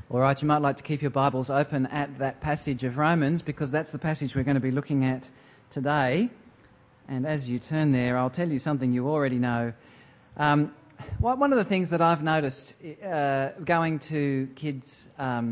All right, you might like to keep your Bibles open at that passage of Romans, because that's the passage we're going to be looking at today. And as you turn there, I'll tell you something you already know. One of the things that I've noticed going to kids'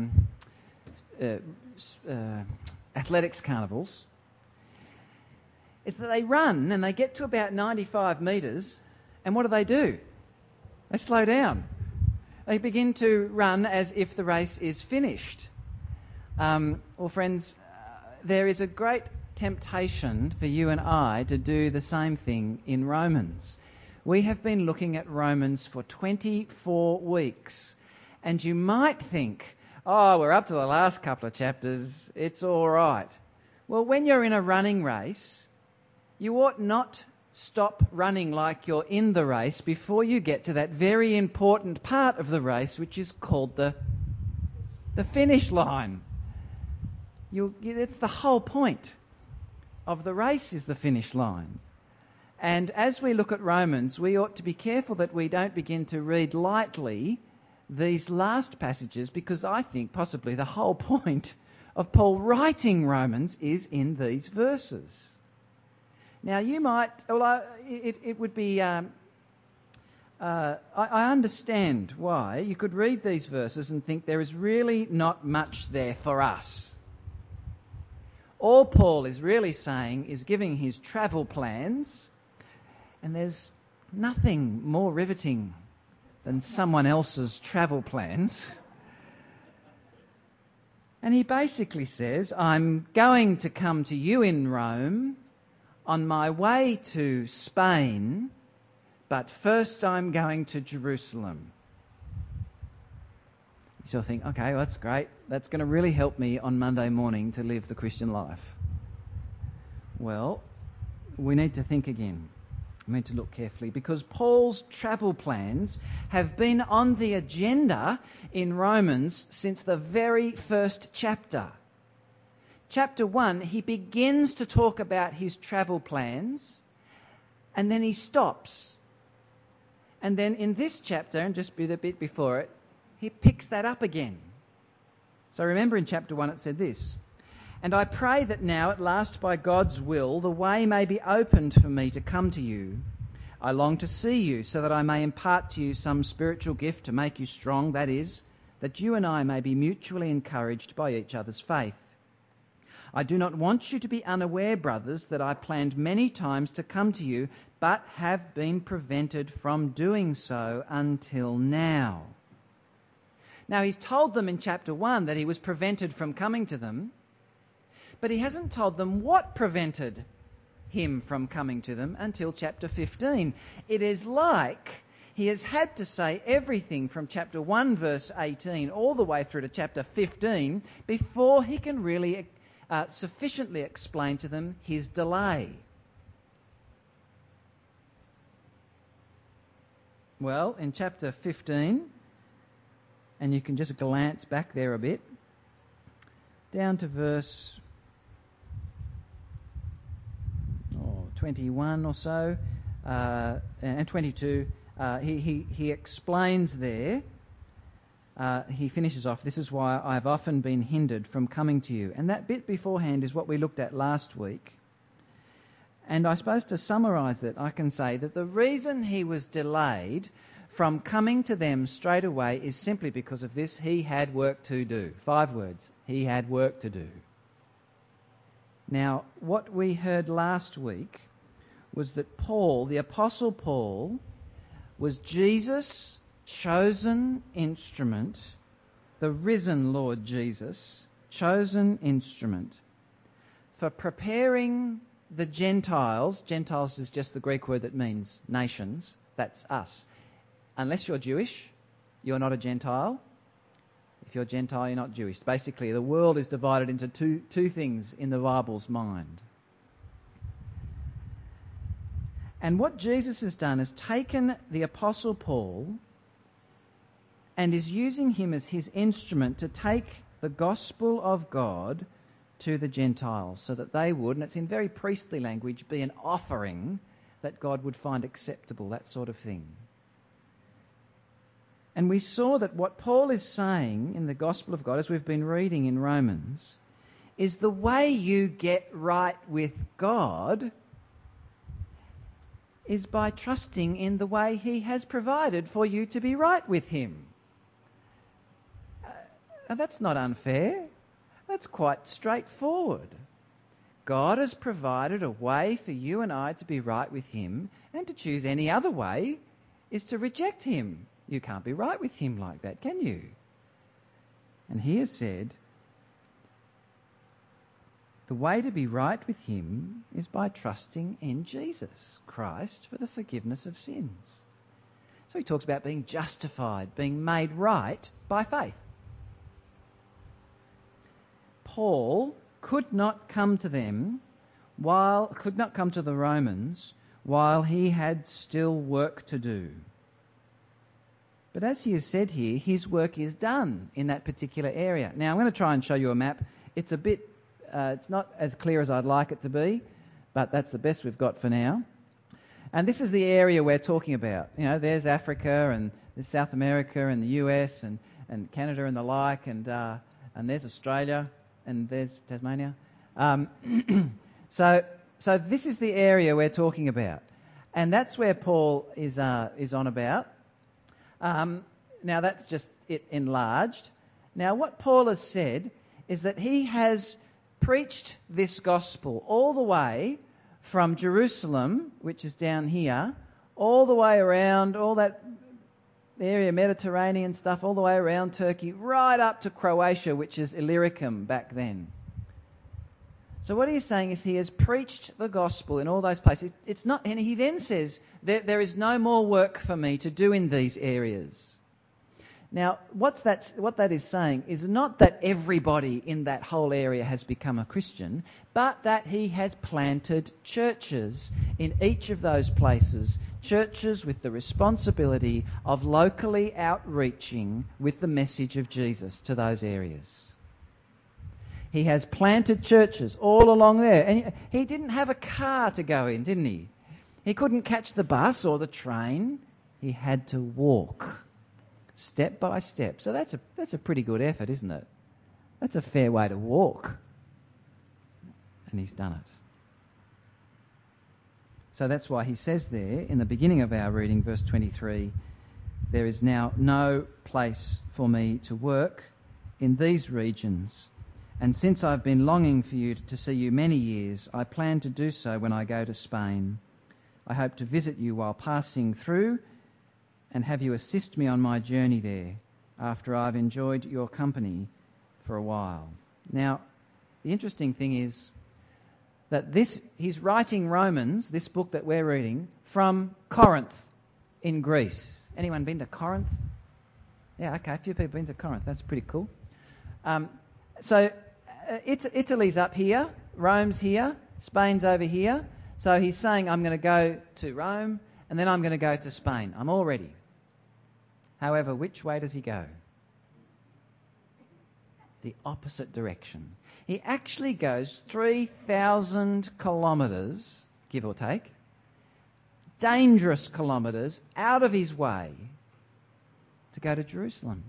athletics carnivals is that they run and they get to about 95 metres, and what do? They slow down. They begin to run as if the race is finished. Well, friends, there is a great temptation for you and I to do the same thing in Romans. We have been looking at Romans for 24 weeks, and you might think, oh, we're up to the last couple of chapters, it's all right. Well, when you're in a running race, you ought not stop running like you're in the race before you get to that very important part of the race, which is called the finish line. It's the whole point of the race, is the finish line. And as we look at Romans, we ought to be careful that we don't begin to read lightly these last passages, because I think possibly the whole point of Paul writing Romans is in these verses. Now, you might, it would be, I understand why you could read these verses and think there is really not much there for us. All Paul is really saying is giving his travel plans, and there's nothing more riveting than someone else's travel plans. And he basically says, I'm going to come to you in Rome on my way to Spain, but first I'm going to Jerusalem. You sort of think, okay, well, that's great. That's going to really help me on Monday morning to live the Christian life. Well, we need to think again. We need to look carefully, because Paul's travel plans have been on the agenda in Romans since the very first chapter. Chapter 1, he begins to talk about his travel plans, and then he stops. And then in this chapter, and just a bit before it, he picks that up again. So remember, in chapter 1 it said this: "And I pray that now at last by God's will the way may be opened for me to come to you. I long to see you so that I may impart to you some spiritual gift to make you strong, that is, that you and I may be mutually encouraged by each other's faith. I do not want you to be unaware, brothers, that I planned many times to come to you, but have been prevented from doing so until now." Now, he's told them in chapter 1 that he was prevented from coming to them, but he hasn't told them what prevented him from coming to them until chapter 15. It is like he has had to say everything from chapter 1 verse 18 all the way through to chapter 15 before he can really sufficiently explain to them his delay. Well, in chapter 15, and you can just glance back there a bit, down to verse 21 or so, and 22, he explains there. He finishes off, "This is why I've often been hindered from coming to you." And that bit beforehand is what we looked at last week. And I suppose to summarise that, I can say that the reason he was delayed from coming to them straight away is simply because of this: he had work to do. 5 words: he had work to do. Now, what we heard last week was that Paul, the Apostle Paul, was Jesus' chosen instrument, the risen Lord Jesus, chosen instrument for preparing the Gentiles. Gentiles is just the Greek word that means nations. That's us. Unless you're Jewish, you're not a Gentile. If you're Gentile, you're not Jewish. Basically, the world is divided into two things in the Bible's mind. And what Jesus has done is taken the Apostle Paul and is using him as his instrument to take the gospel of God to the Gentiles so that they would, and it's in very priestly language, be an offering that God would find acceptable, that sort of thing. And we saw that what Paul is saying in the gospel of God, as we've been reading in Romans, is the way you get right with God is by trusting in the way he has provided for you to be right with him. Now that's not unfair. That's quite straightforward. God has provided a way for you and I to be right with him, and to choose any other way is to reject him. You can't be right with him like that, can you? And he has said, the way to be right with him is by trusting in Jesus Christ for the forgiveness of sins. So he talks about being justified, being made right by faith. Paul could not come to the Romans while he had still work to do. But as he has said here, his work is done in that particular area. Now I'm going to try and show you a map. It's a bit, it's not as clear as I'd like it to be, but that's the best we've got for now. And this is the area we're talking about. You know, there's Africa and there's South America and the US and Canada and the like, and there's Australia and there's Tasmania. So this is the area we're talking about, and that's where Paul is on about. Now that's just it enlarged. Now what Paul has said is that he has preached this gospel all the way from Jerusalem, which is down here, all the way around, all that area, Mediterranean stuff, all the way around Turkey, right up to Croatia, which is Illyricum back then. So what he's saying is he has preached the gospel in all those places. It's not, and he then says there is no more work for me to do in these areas. Now, what that is saying is not that everybody in that whole area has become a Christian, but that he has planted churches in each of those places, churches with the responsibility of locally outreaching with the message of Jesus to those areas. He has planted churches all along there. And he didn't have a car to go in, didn't he? He couldn't catch the bus or the train. He had to walk step by step. So that's a pretty good effort, isn't it? That's a fair way to walk. And he's done it. So that's why he says there in the beginning of our reading, verse 23, there is now no place for me to work in these regions. And since I've been longing for you to see you many years, I plan to do so when I go to Spain. I hope to visit you while passing through and have you assist me on my journey there after I've enjoyed your company for a while. Now, the interesting thing is that he's writing Romans, this book that we're reading, from Corinth in Greece. Anyone been to Corinth? Yeah, okay, a few people been to Corinth. That's pretty cool. So Italy's up here, Rome's here, Spain's over here. So he's saying, I'm going to go to Rome and then I'm going to go to Spain. I'm all ready. However, which way does he go? The opposite direction. He actually goes 3,000 kilometres, give or take, dangerous kilometres, out of his way to go to Jerusalem.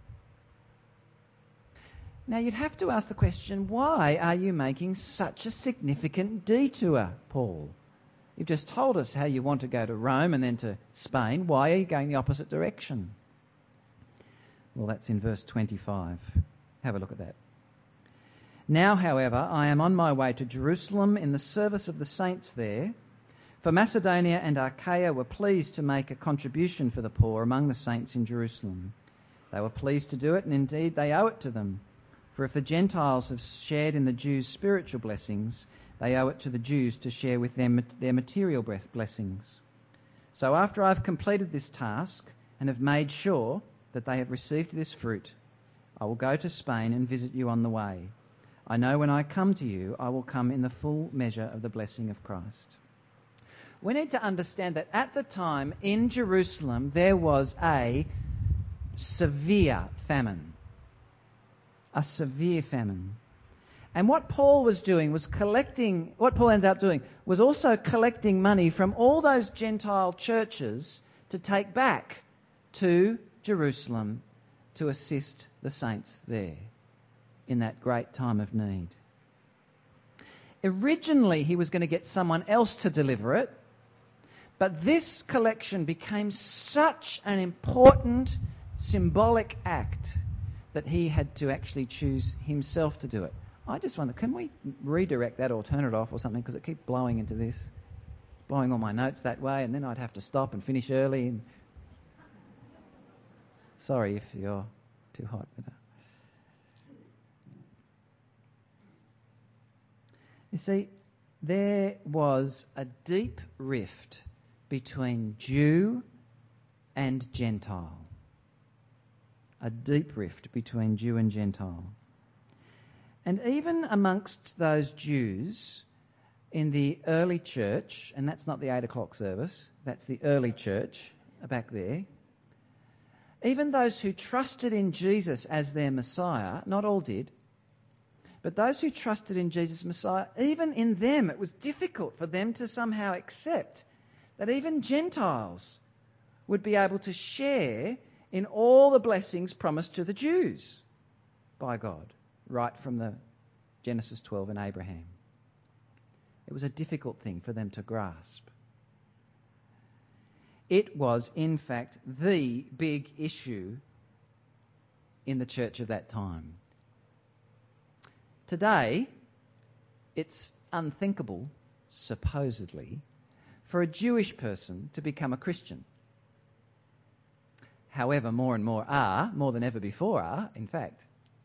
Now you'd have to ask the question, why are you making such a significant detour, Paul? You've just told us how you want to go to Rome and then to Spain. Why are you going the opposite direction? Well, that's in verse 25. Have a look at that. Now, however, I am on my way to Jerusalem in the service of the saints there, for Macedonia and Achaia were pleased to make a contribution for the poor among the saints in Jerusalem. They were pleased to do it, and indeed they owe it to them. For if the Gentiles have shared in the Jews' spiritual blessings, they owe it to the Jews to share with them their material blessings. So after I've completed this task and have made sure that they have received this fruit, I will go to Spain and visit you on the way. I know when I come to you, I will come in the full measure of the blessing of Christ. We need to understand that at the time in Jerusalem there was a severe famine. A severe famine. And what Paul was doing was what Paul ended up doing was also collecting money from all those Gentile churches to take back to Jerusalem to assist the saints there in that great time of need. Originally, he was going to get someone else to deliver it, but this collection became such an important symbolic act that he had to actually choose himself to do it. I just wonder, can we redirect that or turn it off or something, because it keeps blowing into this, blowing all my notes that way, and then I'd have to stop and finish early. And sorry if you're too hot. You see, there was a deep rift between Jew and Gentile. A deep rift between Jew and Gentile. And even amongst those Jews in the early church, and that's not the 8 o'clock service, that's the early church back there, even those who trusted in Jesus as their Messiah, not all did, but those who trusted in Jesus Messiah, even in them it was difficult for them to somehow accept that even Gentiles would be able to share in all the blessings promised to the Jews by God, right from the Genesis 12 and Abraham. It was a difficult thing for them to grasp. It was, in fact, the big issue in the church of that time. Today, it's unthinkable, supposedly, for a Jewish person to become a Christian. However, more and more are, more than ever before are, in fact.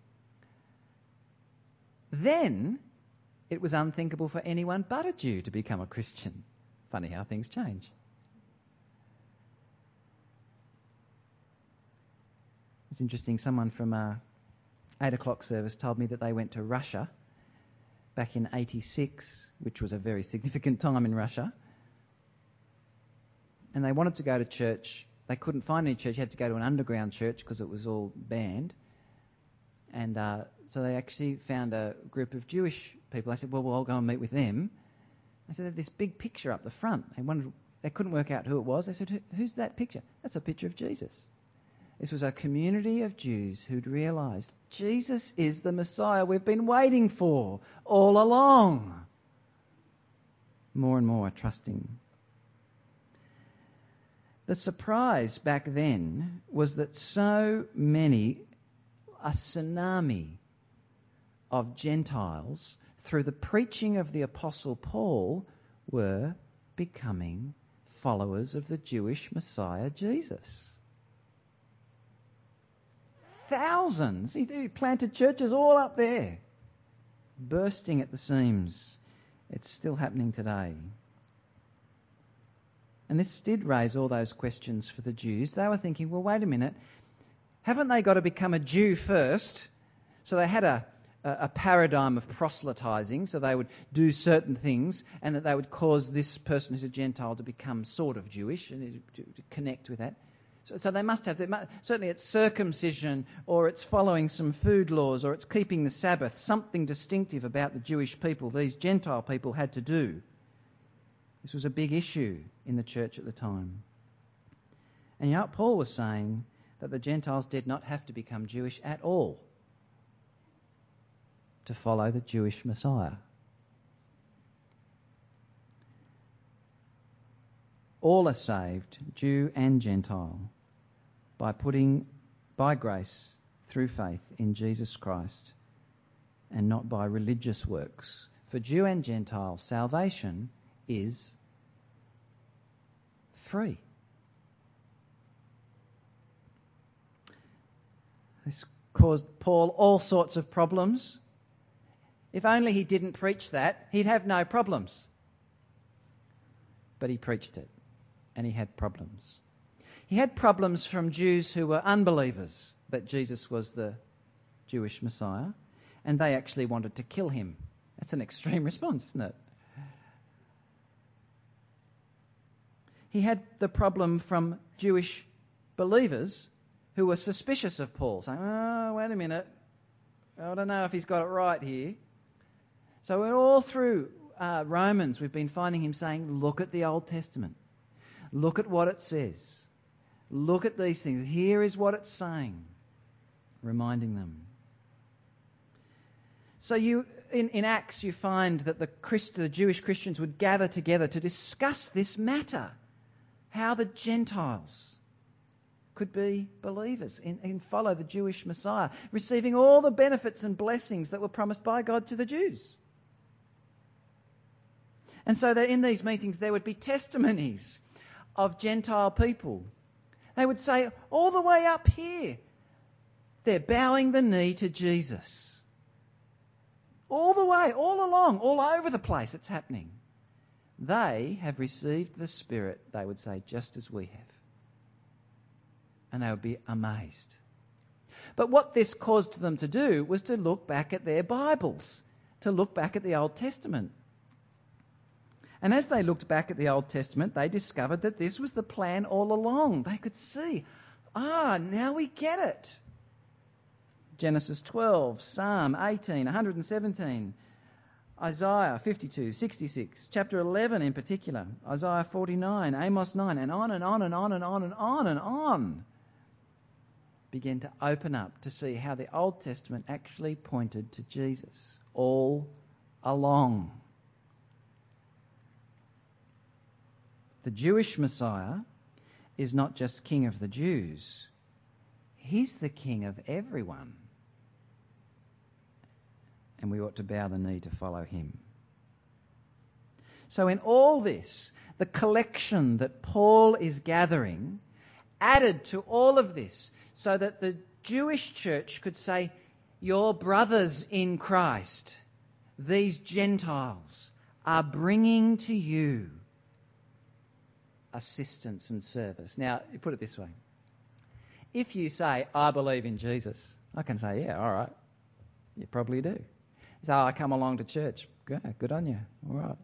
Then, it was unthinkable for anyone but a Jew to become a Christian. Funny how things change. It's interesting, someone from 8 o'clock service told me that they went to Russia back in 86, which was a very significant time in Russia. And they wanted to go to church. They couldn't find any church. You had to go to an underground church because it was all banned. And so they actually found a group of Jewish people. I said, well, I'll go and meet with them. I said, they had this big picture up the front. They couldn't work out who it was. They said, who's that picture? That's a picture of Jesus. This was a community of Jews who'd realised Jesus is the Messiah we've been waiting for all along. More and more trusting. The surprise back then was that so many, a tsunami of Gentiles, through the preaching of the Apostle Paul, were becoming followers of the Jewish Messiah Jesus. Thousands. He planted churches all up there, bursting at the seams. It's still happening today. And this did raise all those questions for the Jews. They were thinking, well, wait a minute, haven't they got to become a Jew first? So they had a paradigm of proselytizing, so they would do certain things, and that they would cause this person who's a Gentile to become sort of Jewish and to connect with that. So they must have, certainly it's circumcision, or it's following some food laws, or it's keeping the Sabbath, something distinctive about the Jewish people these Gentile people had to do. This was a big issue in the church at the time. And yet Paul was saying that the Gentiles did not have to become Jewish at all to follow the Jewish Messiah. All are saved, Jew and Gentile, by grace through faith in Jesus Christ, and not by religious works. For Jew and Gentile, salvation is free. This caused Paul all sorts of problems. If only he didn't preach that, he'd have no problems. But he preached it, and he had problems. He had problems from Jews who were unbelievers that Jesus was the Jewish Messiah, and they actually wanted to kill him. That's an extreme response, isn't it? He had the problem from Jewish believers who were suspicious of Paul, saying, oh, wait a minute, I don't know if he's got it right here. So all through Romans, we've been finding him saying, look at the Old Testament. Look at what it says. Look at these things. Here is what it's saying. Reminding them. So in Acts you find that the Jewish Christians would gather together to discuss this matter. How the Gentiles could be believers and follow the Jewish Messiah, receiving all the benefits and blessings that were promised by God to the Jews. And so that in these meetings there would be testimonies of Gentile people. They would say, all the way up here, they're bowing the knee to Jesus. All the way, all along, all over the place it's happening. They have received the Spirit, they would say, just as we have. And they would be amazed. But what this caused them to do was to look back at their Bibles, to look back at the Old Testament. And as they looked back at the Old Testament, they discovered that this was the plan all along. They could see, now we get it. Genesis 12, Psalm 18, 117, Isaiah 52, 66, chapter 11 in particular, Isaiah 49, Amos 9, and on and on and on and on and on and on, began to open up to see how the Old Testament actually pointed to Jesus all along. The Jewish Messiah is not just King of the Jews. He's the King of everyone. And we ought to bow the knee to follow him. So in all this, the collection that Paul is gathering added to all of this so that the Jewish church could say, your brothers in Christ, these Gentiles, are bringing to you assistance and service. Now, you put it this way. If you say, I believe in Jesus, I can say, yeah, all right. You probably do. So I come along to church. Good on you. All right.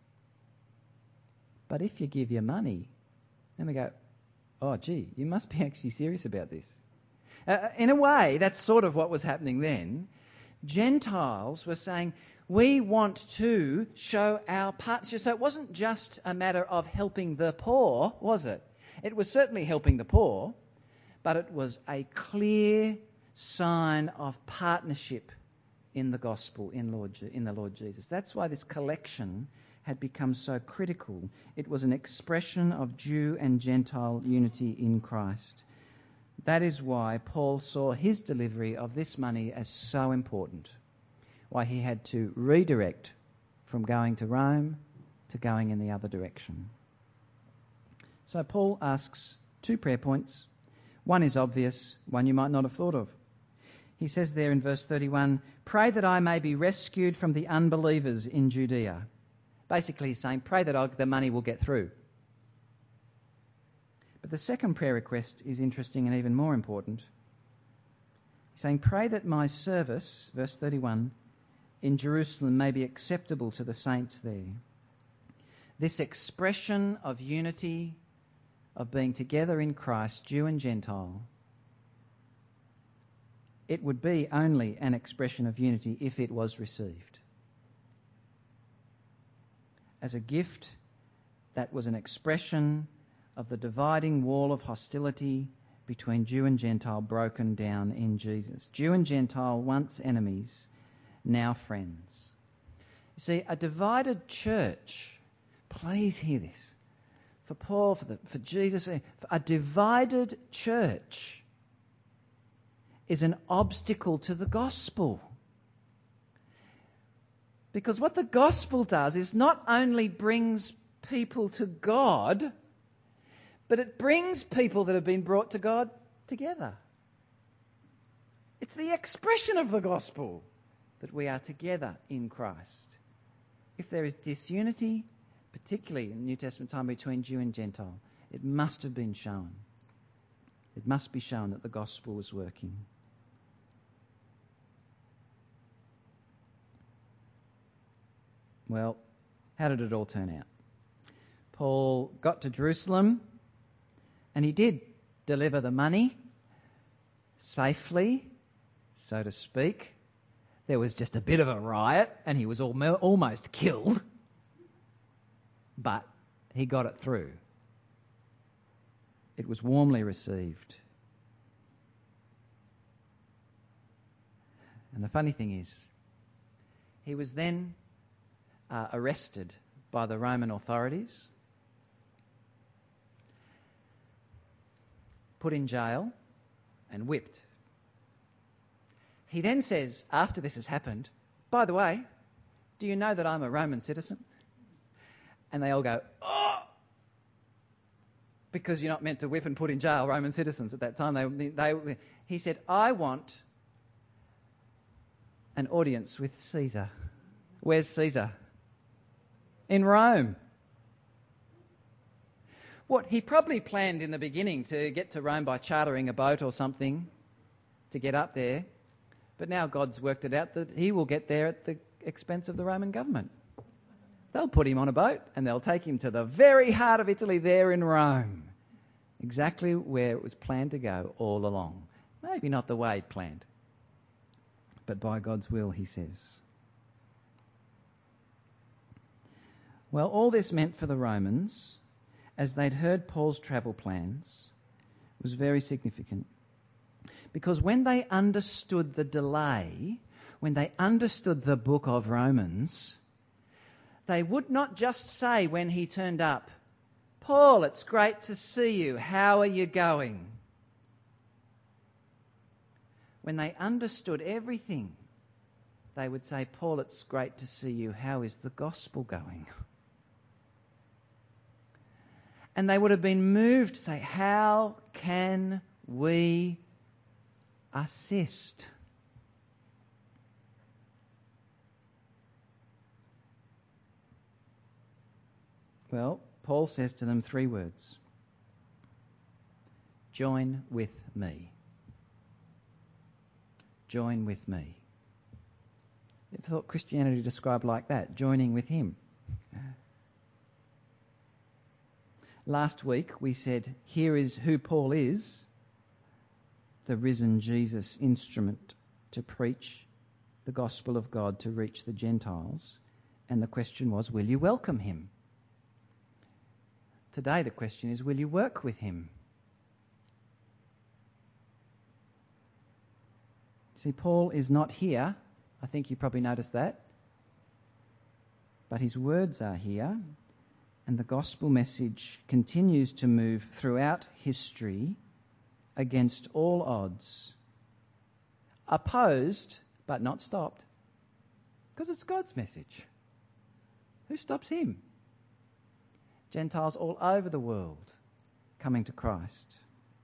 But if you give your money, then we go, oh, gee, you must be actually serious about this. In a way, that's sort of what was happening then. Gentiles were saying, we want to show our partnership. So it wasn't just a matter of helping the poor, was it? It was certainly helping the poor, but it was a clear sign of partnership in the gospel, in the Lord Jesus. That's why this collection had become so critical. It was an expression of Jew and Gentile unity in Christ. That is why Paul saw his delivery of this money as so important. Why he had to redirect from going to Rome to going in the other direction. So Paul asks 2 prayer points. One is obvious, one you might not have thought of. He says there in verse 31, pray that I may be rescued from the unbelievers in Judea. Basically he's saying, pray that the money will get through. But the second prayer request is interesting and even more important. He's saying, pray that my service, verse 31, in Jerusalem may be acceptable to the saints there. This expression of unity, of being together in Christ, Jew and Gentile, it would be only an expression of unity if it was received. As a gift, that was an expression of the dividing wall of hostility between Jew and Gentile broken down in Jesus. Jew and Gentile, once enemies, now friends. You see, a divided church, please hear this, for Paul, for Jesus, a divided church is an obstacle to the gospel. Because what the gospel does is not only brings people to God, but it brings people that have been brought to God together. It's the expression of the gospel that we are together in Christ. If there is disunity, particularly in the New Testament time between Jew and Gentile, it must have been shown. It must be shown that the gospel was working. Well, how did it all turn out? Paul got to Jerusalem and he did deliver the money safely, so to speak. There was just a bit of a riot and he was almost killed, but he got it through. it was warmly received. And the funny thing is, he was then arrested by the Roman authorities, put in jail, and whipped. He then says, after this has happened, by the way, do you know that I'm a Roman citizen? And they all go, oh! Because you're not meant to whip and put in jail Roman citizens at that time. He said, I want an audience with Caesar. Where's Caesar? In Rome. What he probably planned in the beginning to get to Rome by chartering a boat or something to get up there, but now God's worked it out that he will get there at the expense of the Roman government. They'll put him on a boat and they'll take him to the very heart of Italy there in Rome. Exactly where it was planned to go all along. Maybe not the way he'd planned, but by God's will, he says. Well, all this meant for the Romans, as they'd heard Paul's travel plans, was very significant. Because when they understood the delay, when they understood the book of Romans, they would not just say when he turned up, Paul, it's great to see you. How are you going? When they understood everything, they would say, Paul, it's great to see you. How is the gospel going? And they would have been moved to say, how can we assist? Well, Paul says to them 3 words. Join with me. Join with me. You ever thought Christianity described like that? Joining with him. Last week we said, here is who Paul is, the risen Jesus instrument to preach the gospel of God to reach the Gentiles. And the question was, will you welcome him? Today the question is, will you work with him? See, Paul is not here. I think you probably noticed that. But his words are here. And the gospel message continues to move throughout history against all odds. Opposed, but not stopped. Because it's God's message. Who stops him? Gentiles all over the world coming to Christ.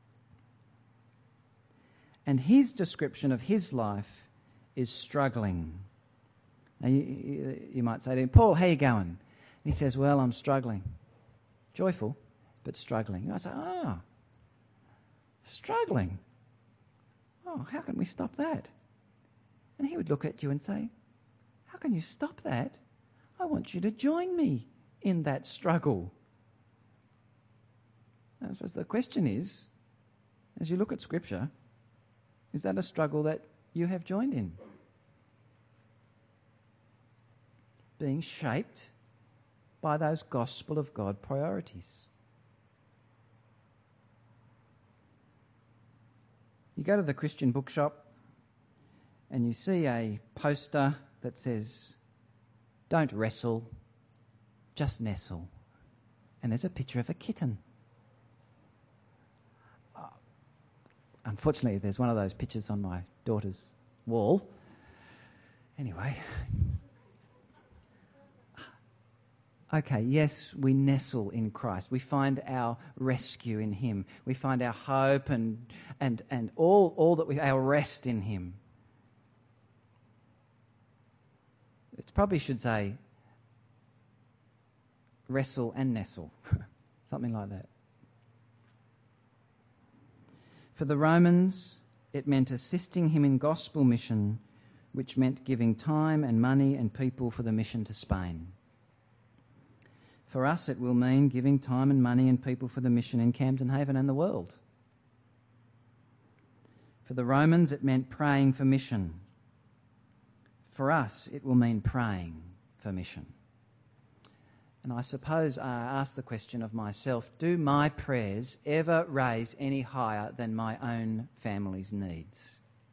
And his description of his life is struggling. Now you might say to him, Paul, how you going? And he says, well, I'm struggling. Joyful, but struggling. I say, struggling? Oh, how can we stop that? And he would look at you and say, how can you stop that? I want you to join me in that struggle. I suppose the question is, as you look at Scripture, is that a struggle that you have joined in? Being shaped by those gospel of God priorities. You go to the Christian bookshop and you see a poster that says, don't wrestle, just nestle. And there's a picture of a kitten. Unfortunately, there's one of those pictures on my daughter's wall. Anyway. Okay, yes, we nestle in Christ. We find our rescue in him. We find our hope and all that we, our rest in him. It probably should say wrestle and nestle. Something like that. For the Romans, it meant assisting him in gospel mission, which meant giving time and money and people for the mission to Spain. For us, it will mean giving time and money and people for the mission in Camden Haven and the world. For the Romans, it meant praying for mission. For us, it will mean praying for mission. And I suppose I ask the question of myself, do my prayers ever raise any higher than my own family's needs?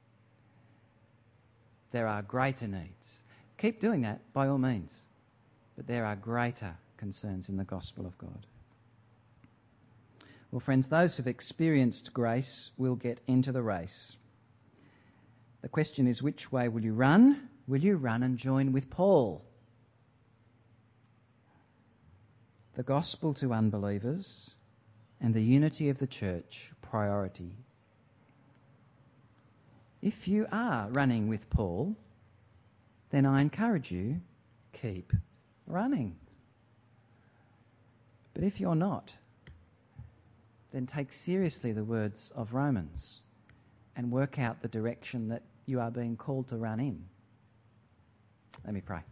There are greater needs. Keep doing that by all means. But there are greater concerns in the gospel of God. Well, friends, those who've experienced grace will get into the race. The question is, which way will you run? Will you run and join with Paul? The gospel to unbelievers and the unity of the church priority. If you are running with Paul, then I encourage you, keep running. But if you're not, then take seriously the words of Romans and work out the direction that you are being called to run in. Let me pray.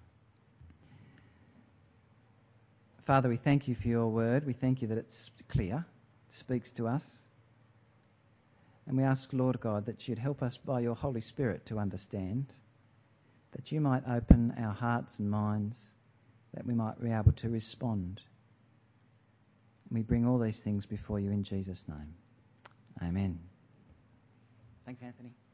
Father, we thank you for your word. We thank you that it's clear, it speaks to us. And we ask, Lord God, that you'd help us by your Holy Spirit to understand, that you might open our hearts and minds, that we might be able to respond. And we bring all these things before you in Jesus' name. Amen. Thanks, Anthony.